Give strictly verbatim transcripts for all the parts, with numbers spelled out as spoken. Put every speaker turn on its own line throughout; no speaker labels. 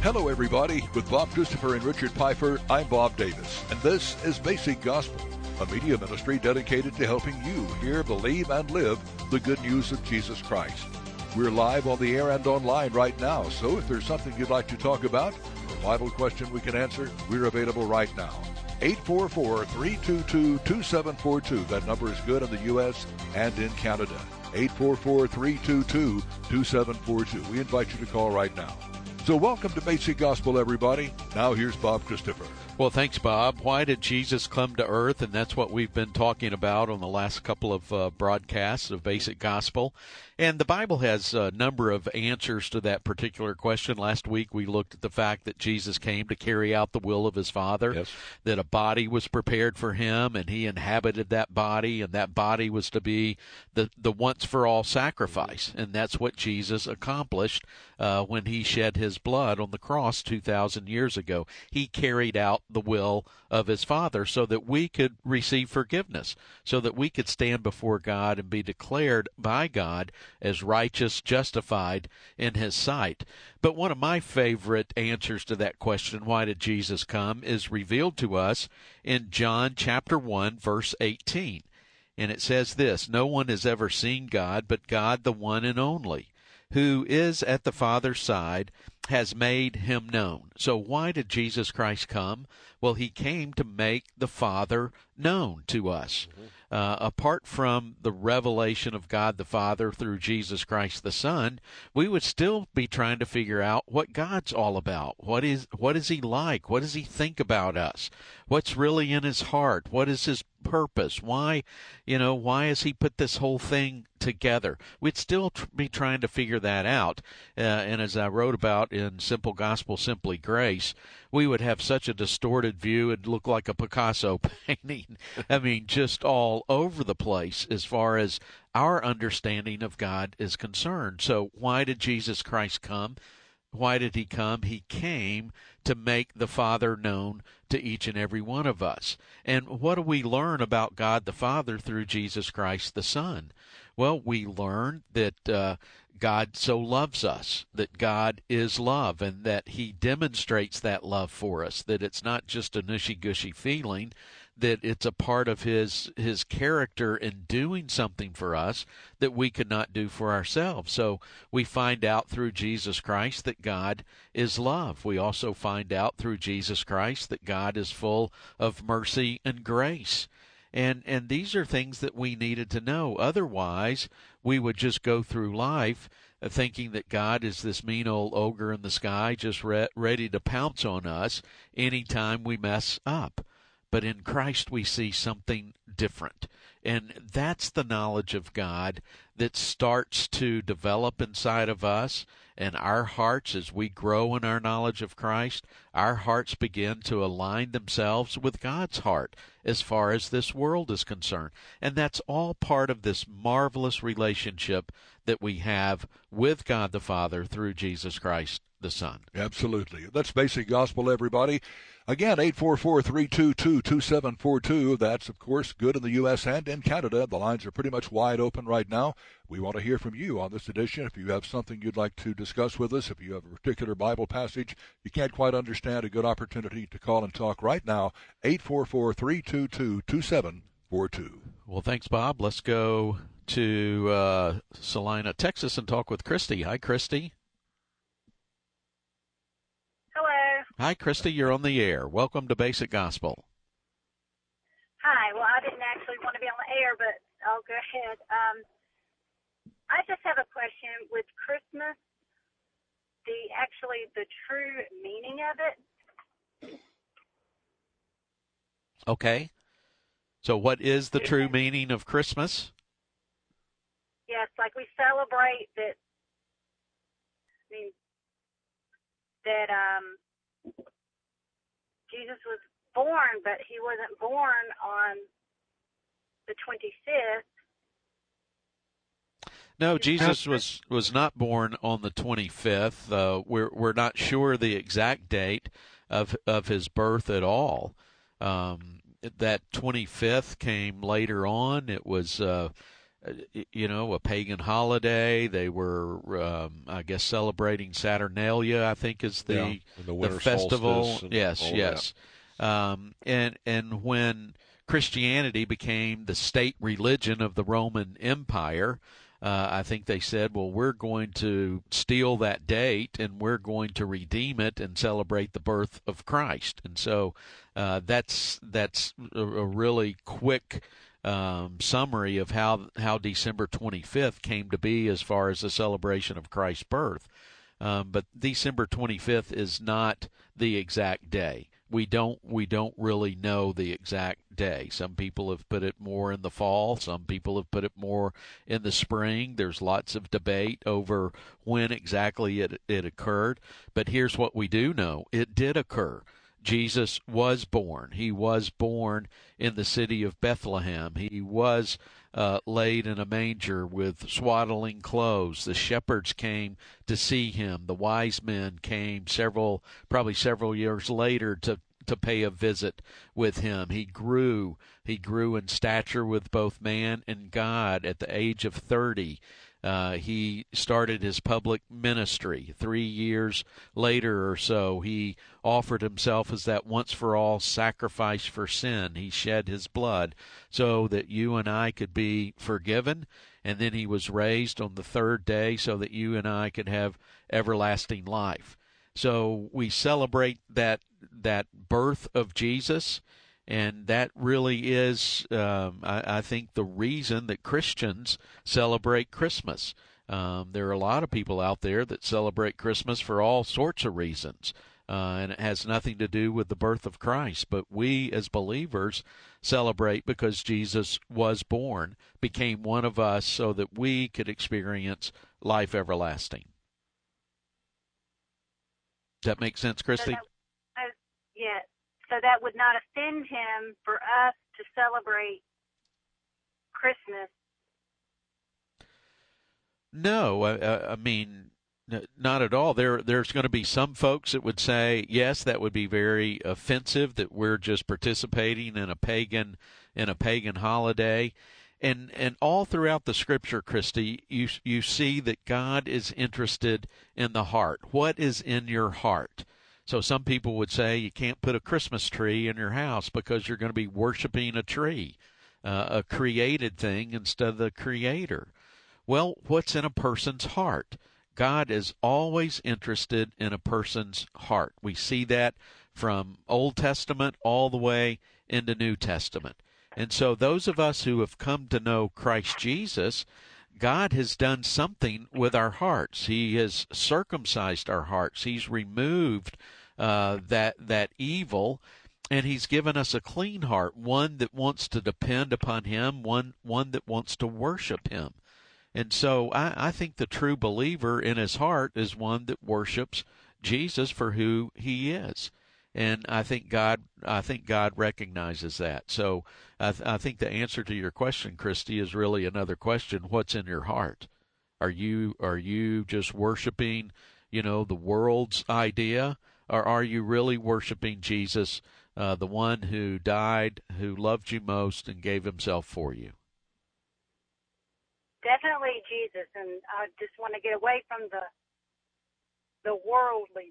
Hello, everybody. With Bob Christopher and Richard Pfeiffer, I'm Bob Davis, and this is Basic Gospel, a media ministry dedicated to helping you hear, believe, and live the good news of Jesus Christ. We're live on the air and online right now, so if there's something you'd like to talk about, or a Bible question we can answer, we're available right now. eight four four, three two two, two seven four two. That number is good in the U S and in Canada. eight four four, three two two, two seven four two. We invite you to call right now. So welcome to Basic Gospel, everybody. Now here's Bob Christopher.
Well, thanks, Bob. Why did Jesus come to earth? And that's what we've been talking about on the last couple of uh, broadcasts of Basic Gospel. And the Bible has a number of answers to that particular question. Last week we looked at the fact that Jesus came to carry out the will of his Father,
yes.
that a body was prepared for him, and he inhabited that body, and that body was to be the, the once-for-all sacrifice. And that's what Jesus accomplished uh, when he shed his blood on the cross two thousand years ago. He carried out the will of his Father so that we could receive forgiveness, so that we could stand before God and be declared by God as righteous, justified in his sight. But one of my favorite answers to that question, why did Jesus come, is revealed to us in John chapter one, verse eighteen. And it says this, "No one has ever seen God, but God, the one and only, who is at the Father's side, has made him known." So why did Jesus Christ come? Well, he came to make the Father known to us. Mm-hmm. Uh, apart from the revelation of God the Father through Jesus Christ the Son, we would still be trying to figure out what God's all about. What is what is he like? What does he think about us? What's really in his heart? What is his purpose? Why, you know, why has he put this whole thing together? We'd still tr- be trying to figure that out. Uh, and as I wrote about in Simple Gospel, Simply Grace, we would have such a distorted view. It'd look like a Picasso painting. I mean, just all over the place as far as our understanding of God is concerned. So why did Jesus Christ come? Why did he come? He came to make the Father known to each and every one of us. And what do we learn about God the Father through Jesus Christ the Son? Well, we learn that uh, God so loves us, that God is love, and that he demonstrates that love for us, that it's not just a nushy-gushy feeling, that it's a part of his his character in doing something for us that we could not do for ourselves. So we find out through Jesus Christ that God is love. We also find out through Jesus Christ that God is full of mercy and grace. And and these are things that we needed to know. Otherwise, we would just go through life thinking that God is this mean old ogre in the sky just re- ready to pounce on us anytime we mess up. But in Christ we see something different. And that's the knowledge of God that starts to develop inside of us, and our hearts, as we grow in our knowledge of Christ, our hearts begin to align themselves with God's heart as far as this world is concerned. And that's all part of this marvelous relationship that we have with God the Father through Jesus Christ the Son.
Absolutely. That's Basic Gospel, everybody. Again, eight four four, three two two, two seven four two. That's, of course, good in the U S and in Canada. The lines are pretty much wide open right now. We want to hear from you on this edition. If you have something you'd like to discuss with us, if you have a particular Bible passage you can't quite understand, a good opportunity to call and talk right now, eight four four, three two two, two seven four two.
Well, thanks, Bob. Let's go to uh, Salina, Texas, and talk with Christy. Hi, Christy. Hi, Christy. You're on the air. Welcome to Basic Gospel.
Hi. Well, I didn't actually want to be on the air, but I'll go ahead. Um, I just have a question with Christmas, the actually the true meaning of it.
Okay. So what is the true meaning of Christmas?
Yes, like we celebrate that, I mean, that, um, Jesus was born, but he wasn't born on the twenty-fifth.
No, Jesus was, was not born on the twenty-fifth. Uh, we're we're not sure the exact date of of his birth at all. Um, that twenty-fifth came later on. It was uh, you know, a pagan holiday. They were, um, I guess, celebrating Saturnalia, I think is the,
yeah, the, winter
the festival.
And
yes, yes. Um, and, and when Christianity became the state religion of the Roman Empire, uh, I think they said, well, we're going to steal that date and we're going to redeem it and celebrate the birth of Christ. And so uh, that's that's a, a really quick Um, summary of how how December twenty-fifth came to be as far as the celebration of Christ's birth. Um, but December twenty-fifth is not the exact day. We don't we don't really know the exact day. Some people have put it more in the fall. Some people have put it more in the spring. There's lots of debate over when exactly it it occurred. But here's what we do know: it did occur. Jesus was born. He was born in the city of Bethlehem. He was uh, laid in a manger with swaddling clothes. The shepherds came to see him. The wise men came several, probably several years later to, to pay a visit with him. He grew. He grew in stature with both man and God at the age of thirty. Uh, he started his public ministry. Three years later or so, he offered himself as that once-for-all sacrifice for sin. He shed his blood so that you and I could be forgiven, and then he was raised on the third day so that you and I could have everlasting life. So we celebrate that that birth of Jesus. And that really is, um, I, I think, the reason that Christians celebrate Christmas. Um, there are a lot of people out there that celebrate Christmas for all sorts of reasons, uh, and it has nothing to do with the birth of Christ. But we, as believers, celebrate because Jesus was born, became one of us, so that we could experience life everlasting. Does that make sense, Christy?
So that, uh, yeah. So that would not offend him for us to celebrate Christmas.
No, I, I mean, not at all. There, there's going to be some folks that would say, yes, that would be very offensive that we're just participating in a pagan, in a pagan holiday. And and all throughout the Scripture, Christy, you you see that God is interested in the heart. What is in your heart? So some people would say you can't put a Christmas tree in your house because you're going to be worshiping a tree, uh, a created thing instead of the Creator. Well, what's in a person's heart? God is always interested in a person's heart. We see that from Old Testament all the way into New Testament. And so those of us who have come to know Christ Jesus, God has done something with our hearts. He has circumcised our hearts. He's removed uh, that that evil, and He's given us a clean heart, one that wants to depend upon Him, one one that wants to worship Him. And so I, I think the true believer in his heart is one that worships Jesus for who He is. And I think God, I think God recognizes that. So I, th- I think the answer to your question, Christy, is really another question: what's in your heart? Are you are you just worshiping, you know, the world's idea, or are you really worshiping Jesus, uh, the one who died, who loved you most, and gave Himself for you?
Definitely Jesus, and I just want to get away from the the worldly.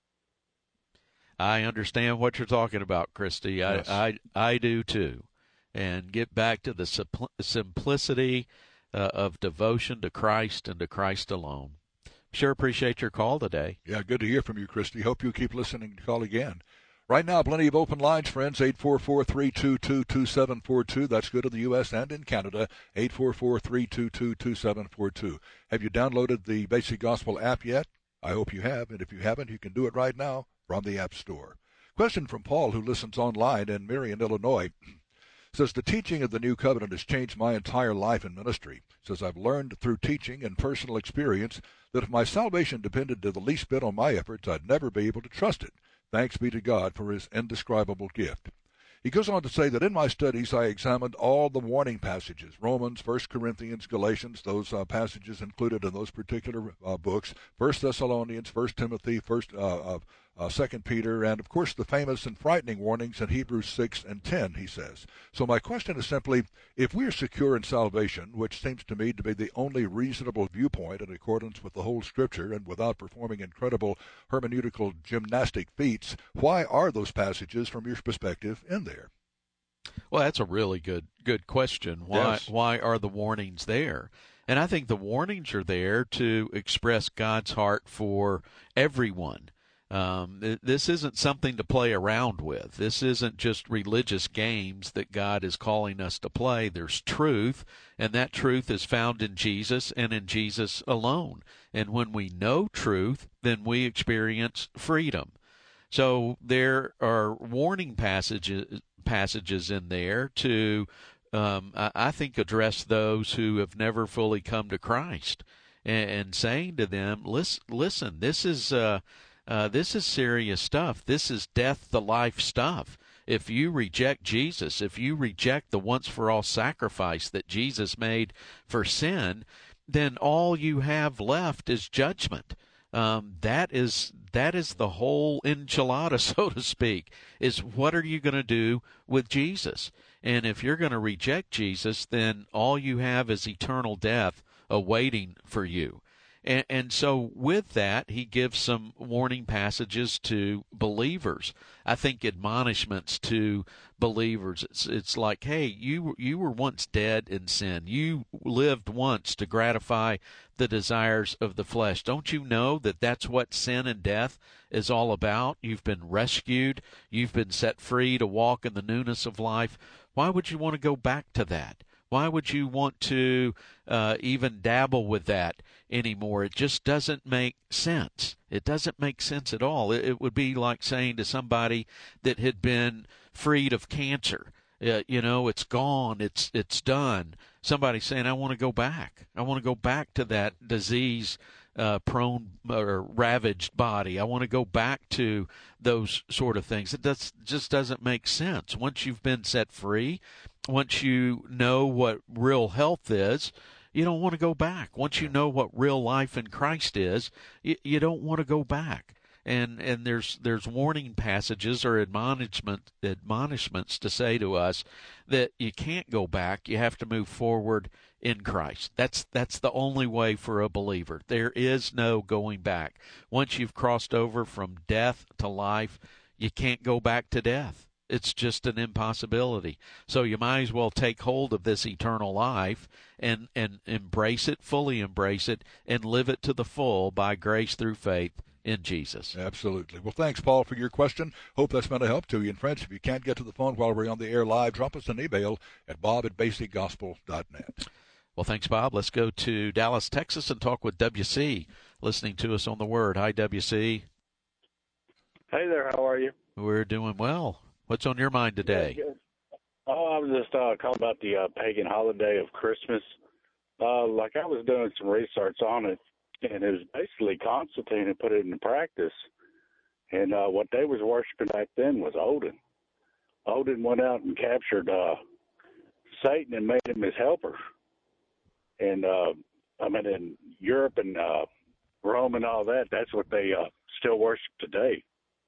I understand what you're talking about, Christy.
Yes.
I, I I do too, and get back to the simpl- simplicity uh, of devotion to Christ and to Christ alone. Sure appreciate your call today.
Yeah, good to hear from you, Christy. Hope you keep listening to call again. Right now, plenty of open lines, friends. eight four four, three two two, two seven four two. That's good in the U S and in Canada. eight four four, three two two, two seven four two. Have you downloaded the Basic Gospel app yet? I hope you have, and if you haven't, you can do it right now from the App Store. Question from Paul, who listens online in Marion, Illinois. Says, the teaching of the New Covenant has changed my entire life and ministry. Says, I've learned through teaching and personal experience that if my salvation depended to the least bit on my efforts, I'd never be able to trust it. Thanks be to God for His indescribable gift. He goes on to say that in my studies I examined all the warning passages, Romans, First Corinthians, Galatians, those uh, passages included in those particular uh, books, First Thessalonians, First Timothy, First uh, uh, uh, Second Peter, and, of course, the famous and frightening warnings in Hebrews six and ten, he says. So my question is simply, if we are secure in salvation, which seems to me to be the only reasonable viewpoint in accordance with the whole Scripture and without performing incredible hermeneutical gymnastic feats, why are those passages, from your perspective, in there?
Well, that's a really good good question. Why
Yes.
why are the warnings there? And I think the warnings are there to express God's heart for everyone. Um, th- this isn't something to play around with. This isn't just religious games that God is calling us to play. There's truth, and that truth is found in Jesus and in Jesus alone. And when we know truth, then we experience freedom. So there are warning passages passages in there to, um, I, I think, address those who have never fully come to Christ, and, and saying to them, listen, listen this is uh, uh, this is serious stuff. This is death to life stuff. If you reject Jesus, if you reject the once-for-all sacrifice that Jesus made for sin, then all you have left is judgment. Um, that is that is the whole enchilada, so to speak, is what are you going to do with Jesus? And if you're going to reject Jesus, then all you have is eternal death awaiting for you. And, and so with that, he gives some warning passages to believers. I think admonishments to believers. It's it's like, hey, you you were once dead in sin. You lived once to gratify the desires of the flesh. Don't you know that that's what sin and death is all about? You've been rescued. You've been set free to walk in the newness of life. Why would you want to go back to that? Why would you want to uh, even dabble with that anymore? It just doesn't make sense. It doesn't make sense at all. It, it would be like saying to somebody that had been freed of cancer, uh, you know, it's gone, it's it's done. Somebody saying, I want to go back. I want to go back to that disease uh, prone or ravaged body. I want to go back to those sort of things. It does, just doesn't make sense. Once you've been set free, once you know what real health is, you don't want to go back. Once you know what real life in Christ is, you, you don't want to go back. And and there's there's warning passages or admonishment admonishments to say to us that you can't go back. You have to move forward in Christ. That's that's the only way for a believer. There is no going back. Once you've crossed over from death to life, you can't go back to death. It's just an impossibility. So you might as well take hold of this eternal life and, and embrace it, fully embrace it, and live it to the full by grace through faith in Jesus.
Absolutely. Well, thanks, Paul, for your question. Hope that's been a help to you. And, friends, if you can't get to the phone while we're on the air live, drop us an email at bob at basic gospel dot net.
Well, thanks, Bob. Let's go to Dallas, Texas, and talk with W C, listening to us on the Word. Hi, W C.
Hey there. How are you?
We're doing well. What's on your mind today?
Yeah, oh, I was just uh, calling about the uh, pagan holiday of Christmas. Uh, like I was doing some research on it, and it was basically Constantine who put it into practice. And uh, what they was worshiping back then was Odin. Odin went out and captured uh, Satan and made him his helper. And uh, I mean, in Europe and uh, Rome and all that, that's what they uh, still worship today.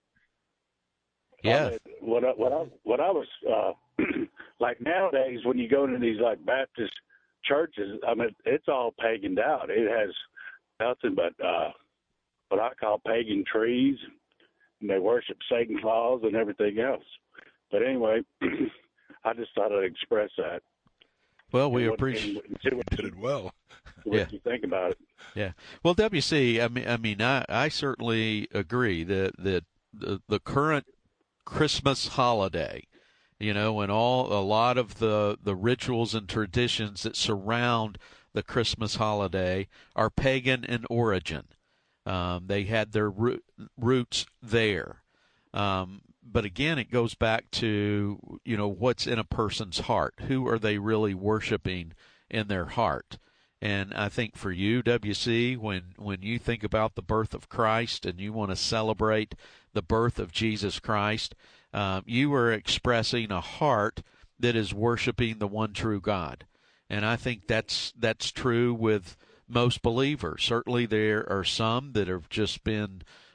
Yeah.
I mean, what I, what I what I was uh, like nowadays when you go into these like Baptist churches, I mean it's all paganed out. It has nothing but uh, what I call pagan trees, and they worship Satan Claus and everything else. But anyway, I just thought I'd express that.
Well, we
and what,
appreciate
and see what,
Did it well.
what
Yeah.
you think about it.
Yeah. Well, W C, I mean, I mean, I, I certainly agree that that the, the current Christmas holiday, you know, and all a lot of the, the rituals and traditions that surround the Christmas holiday are pagan in origin. Um, they had their root, roots there. Um, but again, it goes back to, you know, what's in a person's heart. Who are they really worshiping in their heart? And I think for you, W C, when, when you think about the birth of Christ and you want to celebrate the birth of Jesus Christ, um, you are expressing a heart that is worshiping the one true God. And I think that's that's true with most believers. Certainly there are some that have just been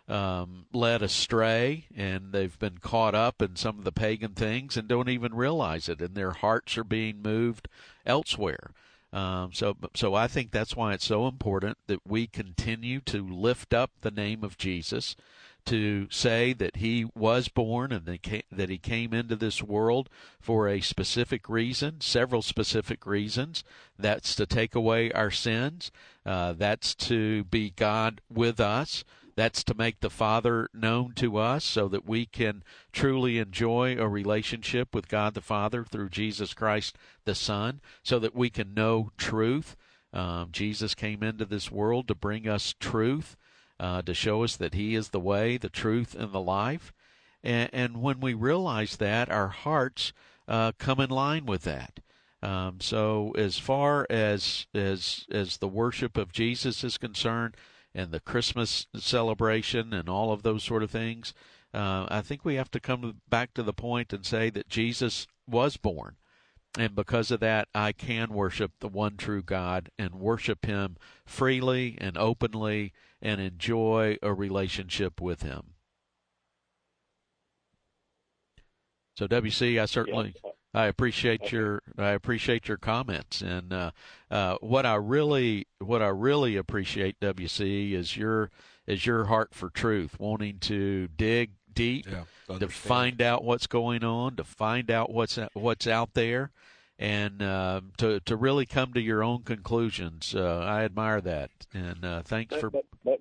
um, led astray, and they've been caught up in some of the pagan things and don't even realize it, and their hearts are being moved elsewhere. Um, so, so I think that's why it's so important that we continue to lift up the name of Jesus, to say that he was born and that he came into this world for a specific reason, several specific reasons. That's to take away our sins. Uh, that's to be God with us. That's to make the Father known to us so that we can truly enjoy a relationship with God the Father through Jesus Christ the Son, so that we can know truth. Um, Jesus came into this world to bring us truth, uh, to show us that he is the way, the truth, and the life. And, and when we realize that, our hearts uh, come in line with that. Um, so as far as, as, as the worship of Jesus is concerned, and the Christmas celebration and all of those sort of things, uh, I think we have to come back to the point and say that Jesus was born. And because of that, I can worship the one true God and worship him freely and openly and enjoy a relationship with him. So, W C, I certainly... Yeah. I appreciate your I appreciate your comments, and uh, uh, what I really what I really appreciate, W C, is your is your heart for truth, wanting to dig deep, yeah, to find out what's going on, to find out what's what's out there, and uh, to to really come to your own conclusions. Uh, I admire that, and uh, thanks
but,
for.
But, but,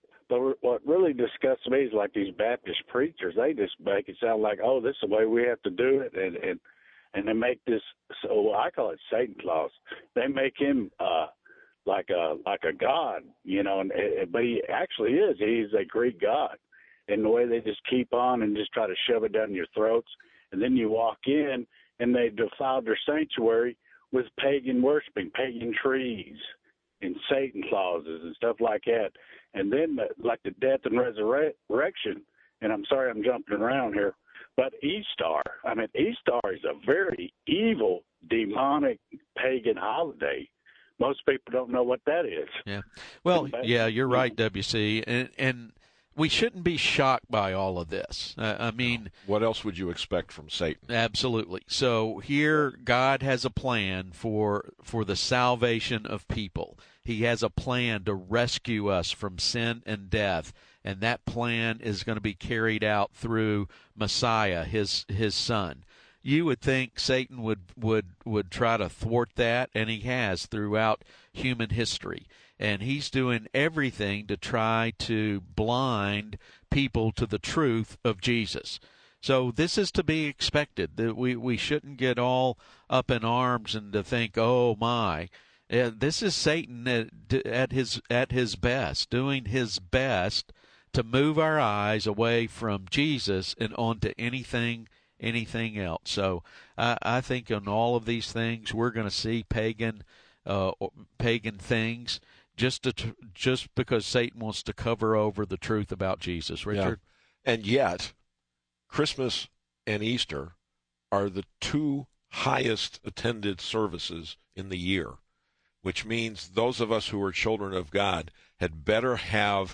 but what really disgusts me is like these Baptist preachers. They just make it sound like, oh, this is the way we have to do it, and and. And they make this, so I call it Satan Claus. They make him uh, like a like a god, you know. And, but he actually is. He's a Greek god. And the way they just keep on and just try to shove it down your throats, and then you walk in and they defiled their sanctuary with pagan worshiping, pagan trees, and Satan Clauses and stuff like that. And then like the death and resurrection. And I'm sorry I'm jumping around here. But Easter, I mean, Easter is a very evil, demonic, pagan holiday. Most people don't know what that is.
Yeah. Well, yeah, you're right, W C. And, and we shouldn't be shocked by all of this. Uh, I mean...
What else would you expect from Satan?
Absolutely. So here God has a plan for for the salvation of people. He has a plan to rescue us from sin and death. And that plan is going to be carried out through Messiah, his his son. You would think Satan would, would, would try to thwart that, and he has throughout human history. And he's doing everything to try to blind people to the truth of Jesus. So this is to be expected. That we, we shouldn't get all up in arms and to think, oh, my. Uh, this is Satan at, at his at his best, doing his best to move our eyes away from Jesus and onto anything, anything else. So I, I think in all of these things we're going to see pagan, uh, pagan things, just to, just because Satan wants to cover over the truth about Jesus. Richard,
yeah. And yet, Christmas and Easter are the two highest attended services in the year, which means those of us who are children of God had better have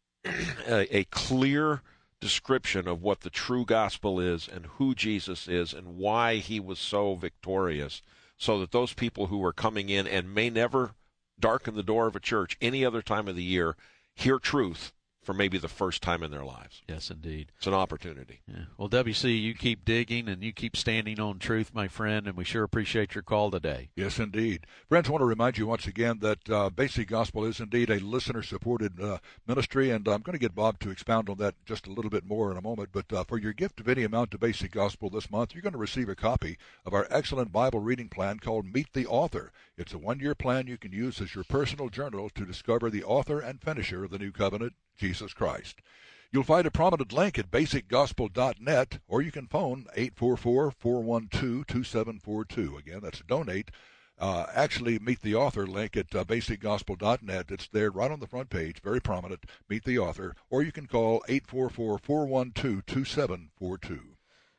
A, a clear description of what the true gospel is and who Jesus is and why he was so victorious, so that those people who are coming in and may never darken the door of a church any other time of the year hear truth for maybe the first time in their lives.
Yes, indeed.
It's an opportunity.
Yeah. Well, W C, you keep digging and you keep standing on truth, my friend, and we sure appreciate your call today.
Yes, indeed. Friends, I want to remind you once again that uh, Basic Gospel is indeed a listener-supported uh, ministry, and I'm going to get Bob to expound on that just a little bit more in a moment. But uh, for your gift of any amount to Basic Gospel this month, you're going to receive a copy of our excellent Bible reading plan called Meet the Author. It's a one-year plan you can use as your personal journal to discover the author and finisher of the New Covenant, Jesus Christ. You'll find a prominent link at basic gospel dot net, or you can phone eight four four, four one two, two seven four two. Again, that's donate. Uh, actually, Meet the Author link at uh, basic gospel dot net. It's there right on the front page, very prominent, Meet the Author. Or you can call eight four four, four one two, two seven four two.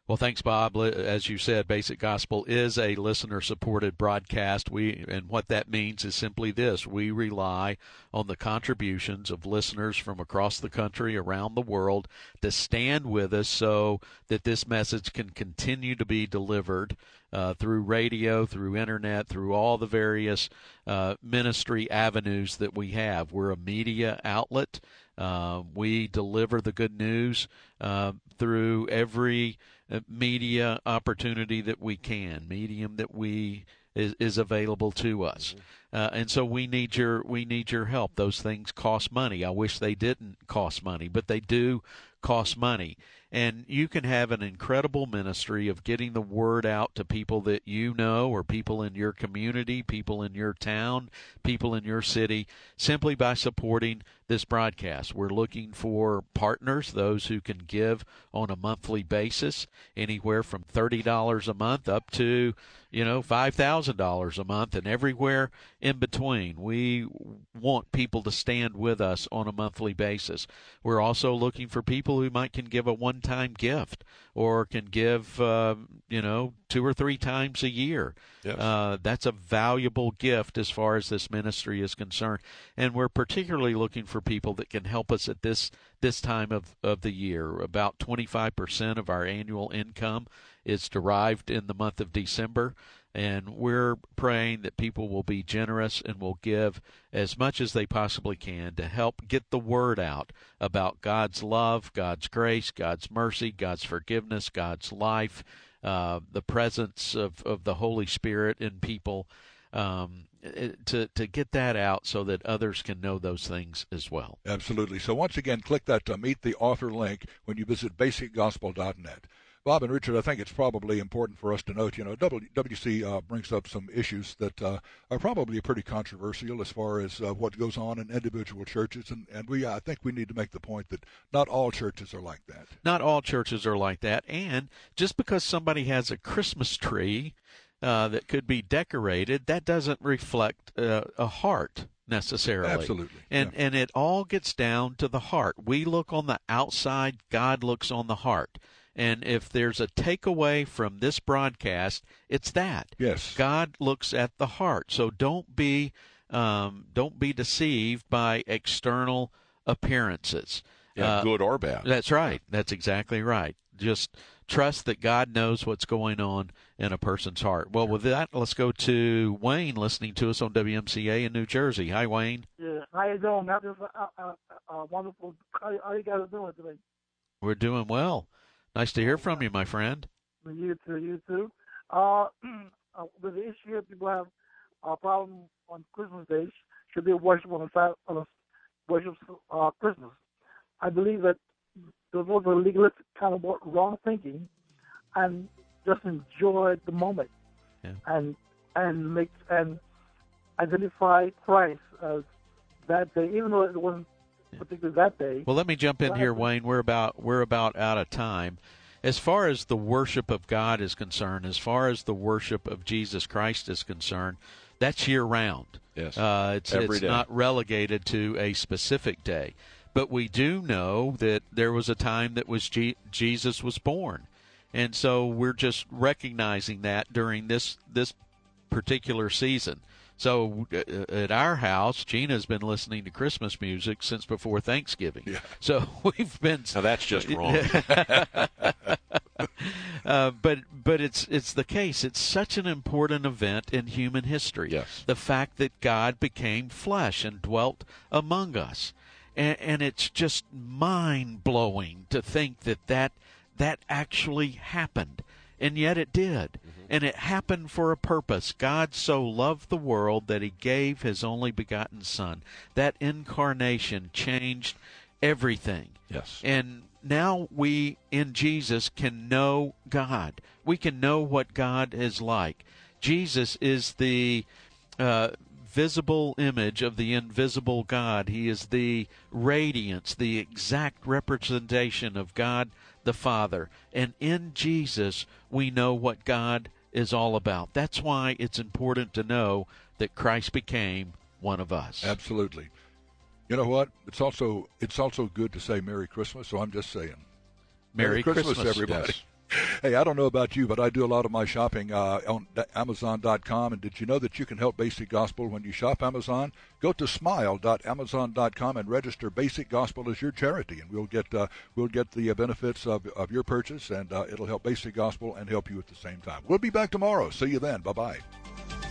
Well, thanks, Bob. As you said, Basic Gospel is a listener-supported broadcast. We and what that means is simply this: we rely on the contributions of listeners from across the country, around the world, to stand with us so that this message can continue to be delivered uh, through radio, through internet, through all the various uh, ministry avenues that we have. We're a media outlet. Uh, we deliver the good news uh, through every media opportunity that we can, medium that we is, is available to us, uh, and so we need your we need your help. Those things cost money. I wish they didn't cost money, but they do cost money. And you can have an incredible ministry of getting the word out to people that you know, or people in your community, people in your town, people in your city, simply by supporting this broadcast. We're looking for partners, those who can give on a monthly basis, anywhere from thirty dollars a month up to, you know, five thousand dollars a month, and everywhere in between. We want people to stand with us on a monthly basis. We're also looking for people who might can give a one-time gift, or can give, uh, you know, two or three times a year.
Yes.
Uh, that's a valuable gift as far as this ministry is concerned. And we're particularly looking for people that can help us at this this time of, of the year. About twenty-five percent of our annual income is derived in the month of December. And we're praying that people will be generous and will give as much as they possibly can to help get the word out about God's love, God's grace, God's mercy, God's forgiveness, God's life, uh, the presence of, of the Holy Spirit in people, um, to, to get that out so that others can know those things as well.
Absolutely. So once again, click that uh, Meet the Author link when you visit basic gospel dot net. Bob and Richard, I think it's probably important for us to note, you know, W W C uh, brings up some issues that uh, are probably pretty controversial as far as uh, what goes on in individual churches, and, and we I think we need to make the point that not all churches are like that.
Not all churches are like that, and just because somebody has a Christmas tree uh, that could be decorated, that doesn't reflect uh, a heart necessarily.
Absolutely.
And
yeah.
and it all gets down to the heart. We look on the outside, God looks on the heart. And if there's a takeaway from this broadcast, it's that.
Yes.
God looks at the heart. So don't be um, don't be deceived by external appearances.
Yeah,
uh,
good or bad.
That's right. That's exactly right. Just trust that God knows what's going on in a person's heart. Well, with that, let's go to Wayne listening to us on W M C A in New Jersey. Hi, Wayne.
Yeah, how you doing? That is uh, uh, uh, wonderful. How, how you guys doing today?
We're doing well. Nice to hear from you, my friend.
You too, you too. Uh, uh, with the issue, people have a problem on Christmas Day. Should they worship on a, on a worship uh, Christmas? I believe that those are legalistic kind of wrong thinking, and just enjoy the moment,
yeah.
and and make and identify Christ as that day, even though it wasn't particularly that day.
Well, let me jump in here, Wayne. We're about we're about out of time. As far as the worship of God is concerned, as far as the worship of Jesus Christ is concerned, that's year round.
Yes,
uh, it's
every
it's
day.
Not relegated to a specific day. But we do know that there was a time that was G- Jesus was born, and so we're just recognizing that during this this particular season. So uh, at our house, Gina's been listening to Christmas music since before Thanksgiving.
Yeah.
So we've been.
Now that's just wrong.
uh, but but it's it's the case. It's such an important event in human history.
Yes.
The fact that God became flesh and dwelt among us, and, and it's just mind blowing to think that that that actually happened. And yet it did. Mm-hmm. And it happened for a purpose. God so loved the world that he gave his only begotten Son. That incarnation changed everything.
Yes.
And now we, in Jesus, can know God. We can know what God is like. Jesus is the uh, visible image of the invisible God. He is the radiance, the exact representation of God the Father. And in Jesus, we know what God is all about. That's why it's important to know that Christ became one of us.
Absolutely. You know what? It's also it's also good to say Merry Christmas, so I'm just saying.
Merry,
Merry Christmas,
Christmas,
everybody.
Yes.
Hey, I don't know about you, but I do a lot of my shopping uh, on Amazon dot com. And did you know that you can help Basic Gospel when you shop Amazon? Go to smile dot amazon dot com and register Basic Gospel as your charity, and we'll get uh, we'll get the benefits of, of your purchase, and uh, it'll help Basic Gospel and help you at the same time. We'll be back tomorrow. See you then. Bye-bye.